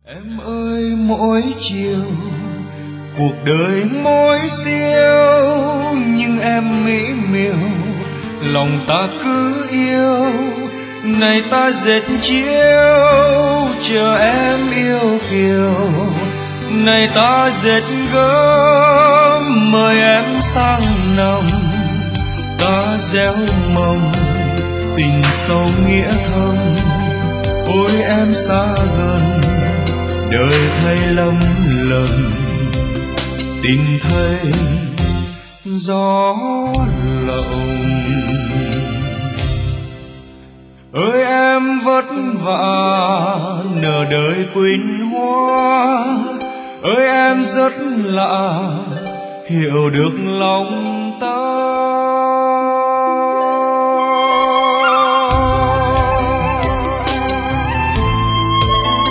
Em ơi mỗi chiều cuộc đời mỗi siêu, nhưng em mỹ miều lòng ta cứ yêu. Này ta dệt chiếu chờ em yêu kiều, này ta dệt gấm mời em sang nằm. Ta gieo mầm tình sâu nghĩa thâm, ôi em xa gần đời thay lầm lầm, tình thay gió lộng. Ơi em vất vả nở đời quỳnh hoa, ơi em rất lạ hiểu được lòng ta.